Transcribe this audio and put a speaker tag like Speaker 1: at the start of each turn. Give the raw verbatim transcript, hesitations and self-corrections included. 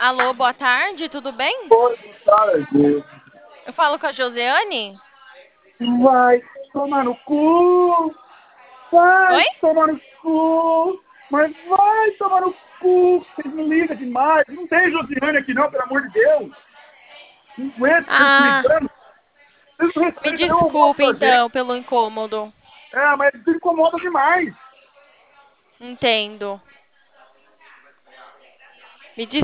Speaker 1: Alô, boa tarde, tudo bem?
Speaker 2: Boa tarde.
Speaker 1: Eu falo com a Josiane?
Speaker 2: Vai tomar no cu, vai
Speaker 1: Oi?
Speaker 2: tomar no cu, mas vai tomar no cu. Vocês me ligam demais. Não tem Josiane aqui não, pelo amor de Deus. Não aguento vocês me
Speaker 1: Ah,
Speaker 2: ligando. Vocês não
Speaker 1: me
Speaker 2: respeitam nem o almoço
Speaker 1: desculpe
Speaker 2: da gente.
Speaker 1: então pelo incômodo.
Speaker 2: É, mas isso incomoda demais.
Speaker 1: Entendo. Me